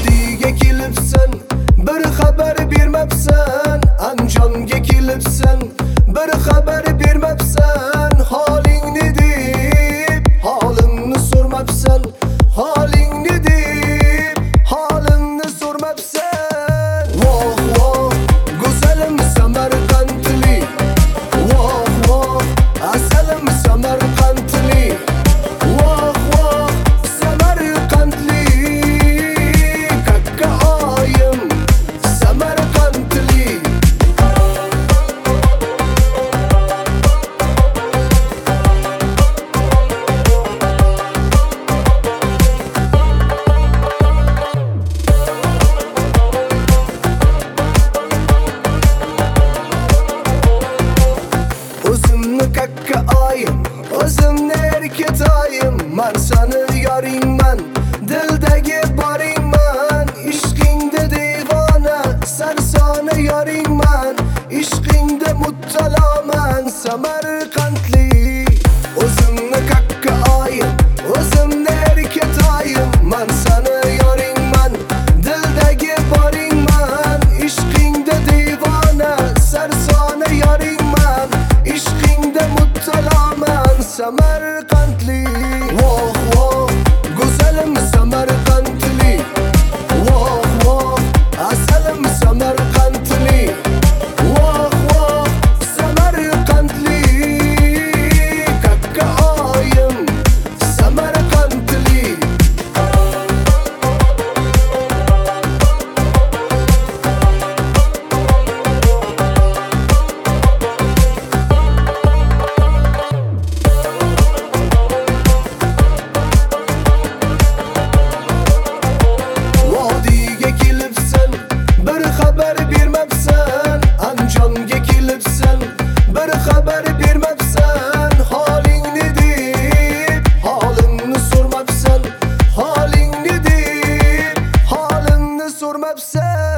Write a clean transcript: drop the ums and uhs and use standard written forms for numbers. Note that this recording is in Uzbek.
Vodiyga kelibsan, bir xabar bermabsan. Andijonga kelibsan, bir xabar bermabsan. Holingni deb, holimni so'rmabsan. Holingni deb, holimni so'rmabsan. Voh voh, go'zalim Samarqandli. Voh voh, asalim Samarqandli. Voh voh, Samarqandli. Kakka oyim Samarqandli. O'zimni kakka oyim, o'zimni erkatoyim. Men seni yoringman, dildagi boringman. Ishqingda devona, sarsona yoringman. Ishqingda muttaloman, Samarqandli. O'zimni kakka oyim, o'zimni erkatoyim. Men seni yoringman, dildagi boringman. Ishqingda devona, sarsona yoringman. Ishqingda muttaloman, Samarqandli. Voh voh, go'zalim Samarqandli. Voh voh, asalim Samarqandli. Voh voh, Samarqandli. Kakka oyim Samarqandli. Vodiyga kelibsan, bir xabar bermabsan. Andijonga kelibsan, bir xabar bermabsan. Holingni deb, holimni so'rmabsan. Holingni deb, holimni so'rmabsan.